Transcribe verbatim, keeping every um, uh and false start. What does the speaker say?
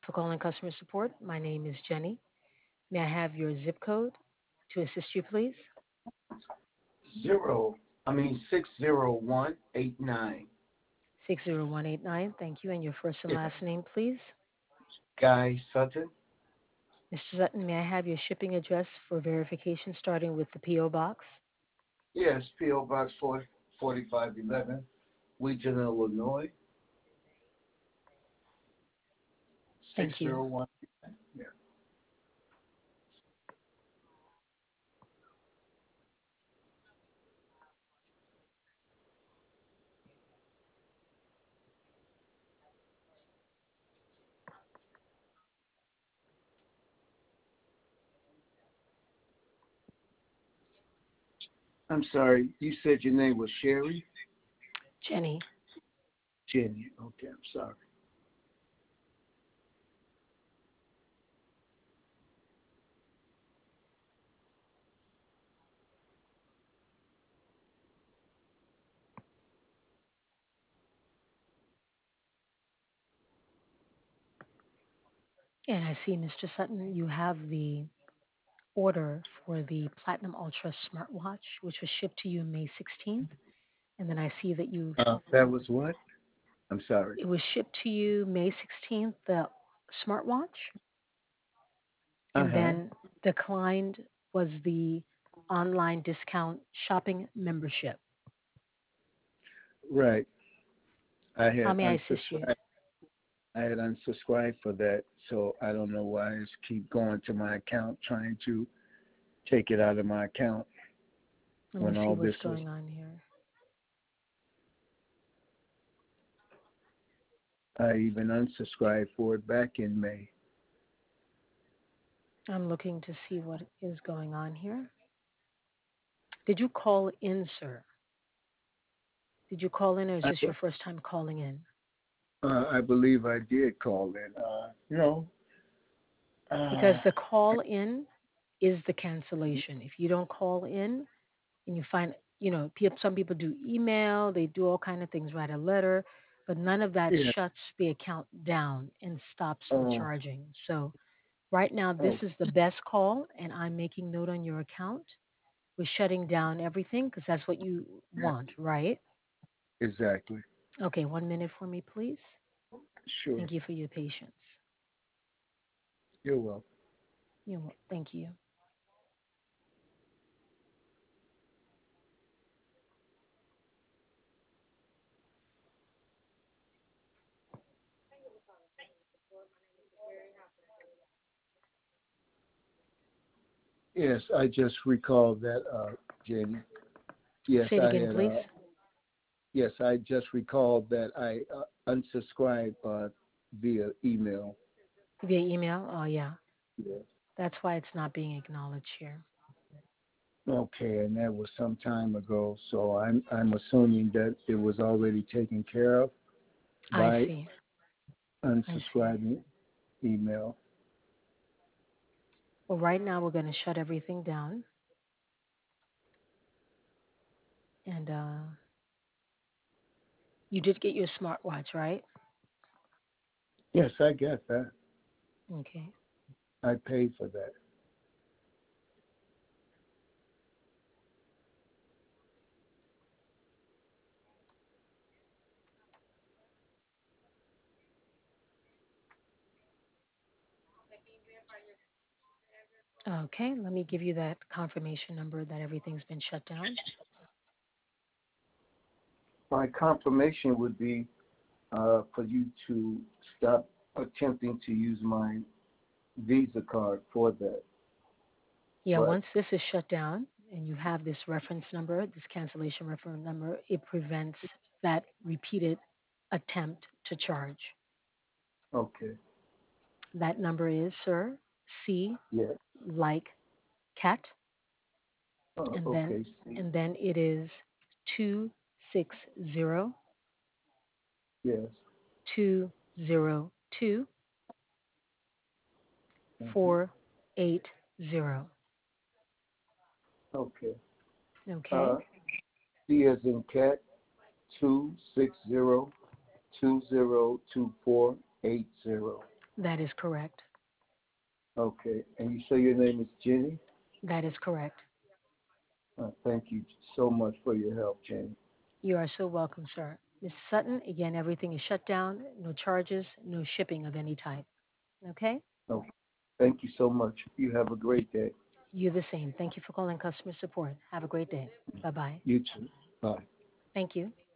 for calling customer support. My name is Jenny. May I have your zip code to assist you, please? Zero, I mean six zero one eight nine. six zero one eight nine. Thank you. And your first and Yes. last name, please? Guy Sutton. mister Sutton, may I have your shipping address for verification starting with the P O Box? Yes, P O Box four forty five eleven, Wheaton, Illinois six Thank you. zero one. Yeah. I'm sorry. You said your name was Sherry. Jenny. Jenny. Okay, I'm sorry. And I see, mister Sutton, you have the order for the Platinum Ultra smartwatch, which was shipped to you May sixteenth. And then I see that you Uh, that was what? I'm sorry. it was shipped to you May sixteenth, the smartwatch, Uh and huh. then declined was the online discount shopping membership. Right. I How had may I assist you? unsubscribed. I had unsubscribed for that, so I don't know why it's keep going to my account trying to take it out of my account Let me when see all what's this was. going on here. I even unsubscribed for it back in May. I'm looking to see what is going on here. Did you call in, sir? Did you call in, or is I, this your first time calling in? uh, I believe I did call in. Uh, you know, Because uh, the call in is the cancellation. If you don't call in and you find, you know, peop- some people do email, they do all kind of things, write a letter, but none of that yeah. shuts the account down and stops the Oh, charging. So right now, this oh, is the best call, and I'm making note on your account. We're shutting down everything because that's what you yeah, want, right? exactly. Okay, one minute for me, please. Sure. Thank you for your patience. You're welcome. You know, thank you. Yes, I just recalled that, uh, Jenny. Yes, Say it I again, had. please. Uh, yes, I just recalled that I uh, unsubscribed uh, via email. Via email? Oh, yeah. Yes. That's why it's not being acknowledged here. Okay, and that was some time ago, so I'm I'm assuming that it was already taken care of I by see. I see. unsubscribing email. Well, right now we're going to shut everything down. And uh, you did get your smartwatch, right? Yes, I get that. Okay. I paid for that. Okay. Let me give you that confirmation number that everything's been shut down. My confirmation would be uh, for you to stop attempting to use my Visa card for that. Yeah, But once this is shut down and you have this reference number, this cancellation reference number, it prevents that repeated attempt to charge. okay, That number is, sir, C yeah, like cat, uh, and then okay, see, and then it is two six zero yes, two zero two hmm, four eight zero. okay. Okay. Uh, C as in cat, two six zero two zero two four eight zero. That is correct. Okay. And you say your name is Jenny? That is correct. Uh, thank you so much for your help, Jenny. You are so welcome, sir. Miss Sutton, again, everything is shut down, no charges, no shipping of any type. Okay? Okay. Thank you so much. You have a great day. You the same. Thank you for calling customer support. Have a great day. Bye bye. You too. Bye. Thank you.